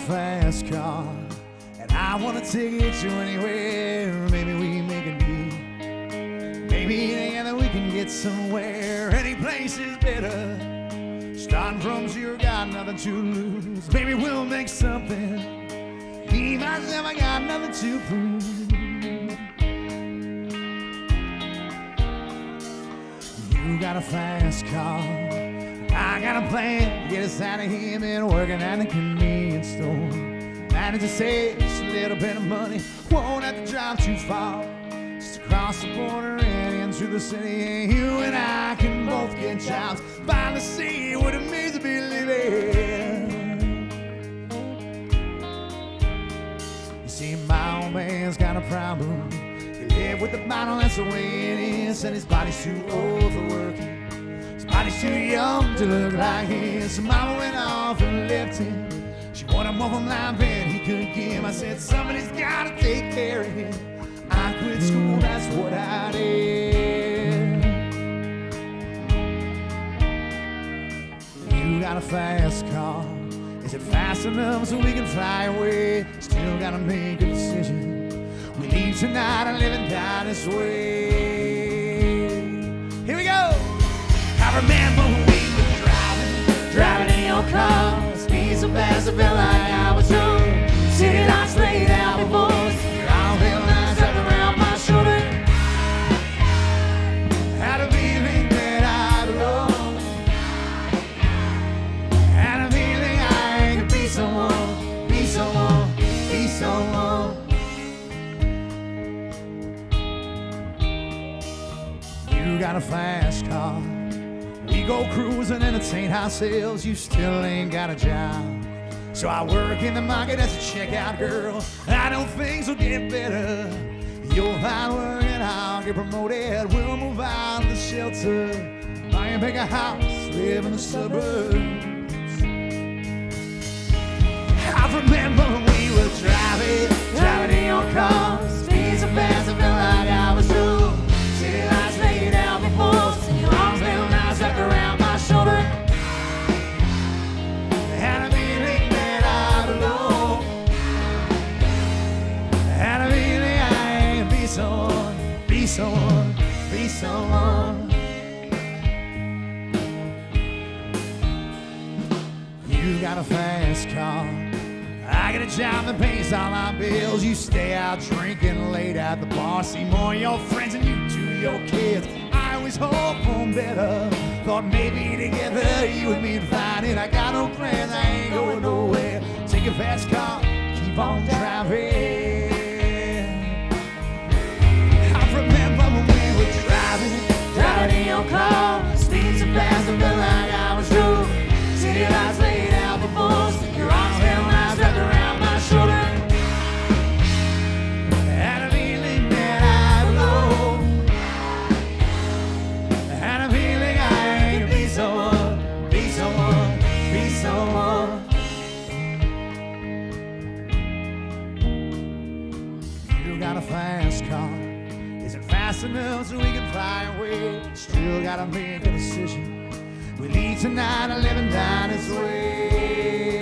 fast car, and I wanna take you anywhere. Maybe we make a deal. Maybe together we can get somewhere. Any place is better. Starting from zero, got nothing to lose. Maybe we'll make something. Me, myself, I got nothing to prove. You got a fast car, I got a plan. Get us out of here, been working at the convenience store. Manage to save just a little bit of money. Won't have to drive too far. Just across the border and into the city. You and I can both get jobs. Finally see what it means to be living. You see, my old man's got a problem. He live with the bottle, that's the way it is. And his body's too old for working. His body's too young to look like his. So mama went off and left him. She wanted more from life than he could give. I said, somebody's gotta take care of him. I quit school, that's what I did. You got a fast car. Is it fast enough so we can fly away? Still gotta make a decision. We leave tonight and live and die this way. Here we go! I remember when we were driving in your car. Speed so fast I felt like I was drunk. City lights laid out before us. Your arm felt nice wrapped around my shoulder. Had a feeling that I belong. Had a feeling I could be someone, be someone, be someone. You got a fast car. We go cruising, entertain ourselves. You still ain't got a job. So I work in the market as a checkout girl. I know things will get better. You'll find work and I'll get promoted. We'll move out of the shelter, buy a bigger house, live in the suburbs. I remember when we were driving in your car. Speed so fast I felt like I was drunk. City lights laid out before us, and your arms felt nice wrapped around my shoulder. Had a feeling that I belong. Had a feeling I can be someone, be someone, be someone. You got a fast car. I got a job that pays all our bills. You stay out drinking late at the bar. See more of your friends than you do your kids. I always hope for better. Thought maybe together you and me would find it. I got no plans, I ain't going nowhere. Take a fast car, keep on driving. I remember when we were driving in your car. Speed so fast I felt like I was drunk. City lights laid out before us. Your arms felt nice wrapped around my shoulder. Had a feeling that I belong. Had a feeling I could be someone, be someone, be someone. You got a fast car. Is it fast enough so we can fly away? Still gotta make a decision. We leave tonight and live and die this way.